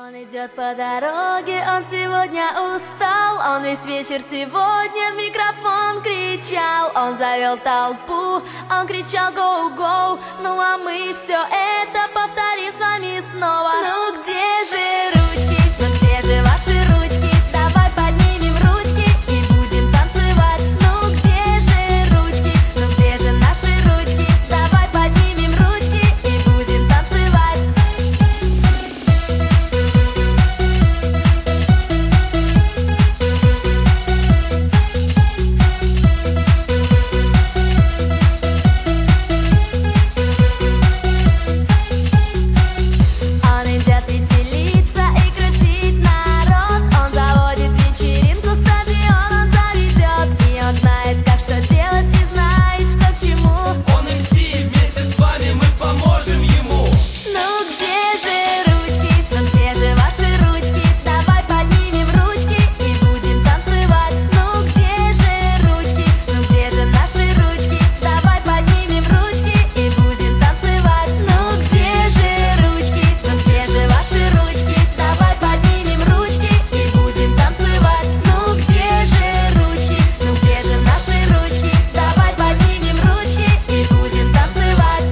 Он идет по дороге, он сегодня устал. Он весь вечер сегодня в микрофон кричал. Он завел толпу, он кричал «Гоу-гоу». Ну а мы все это повторим с вами снова. Ну где же ручки? Ну где же ваши ручки? Давай поднимем ручки и будем танцевать. Ну где же ручки? Ну где же наши ручки? Давай поднимем ручки и будем танцевать. Он идет веселиться и крутить народ. Он заводит вечеринку, стадион он заведет. И он знает, как что делать, и знает, что к чему. Он МС, и вместе с вами мы поможем ему. Ну где же ручки? Ну где же ваши ручки? Давай поднимем ручки и будем танцевать. Ну где же ручки? Ну где же наши ручки? Давай поднимем ручки и будем танцевать. Ну где же ручки? Ну где же ваши ручки? Давай поднимем ручки и будем танцевать. Ну где же ручки? Ну где же наши ручки? Давай поднимем ручки и будем танцевать.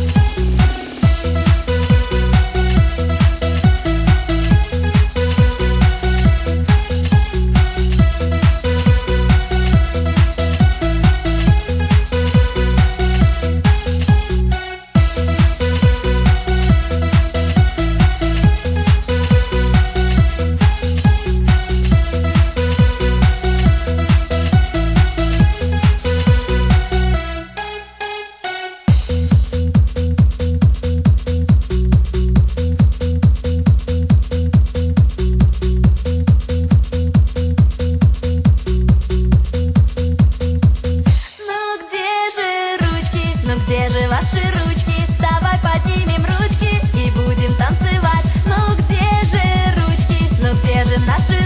Ну где же ручки? Ну где же ваши ручки? Давай поднимем ручки и будем танцевать. Ну где же ручки? Ну где же наши